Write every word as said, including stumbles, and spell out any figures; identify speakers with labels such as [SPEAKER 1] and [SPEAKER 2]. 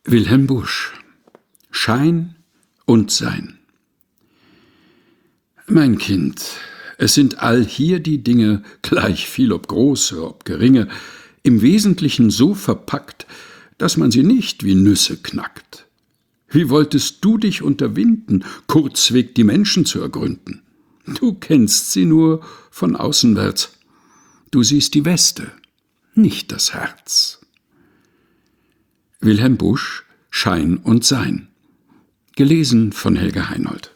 [SPEAKER 1] Wilhelm Busch: Schein und Sein. Mein Kind, es sind allhier die Dinge, gleich viel ob große, ob geringe, im Wesentlichen so verpackt, dass man sie nicht wie Nüsse knackt. Wie wolltest du dich unterwinden, kurzweg die Menschen zu ergründen? Du kennst sie nur von außenwärts. Du siehst die Weste, nicht das Herz. Wilhelm Busch: Schein und Sein. Gelesen von Helga Heinold.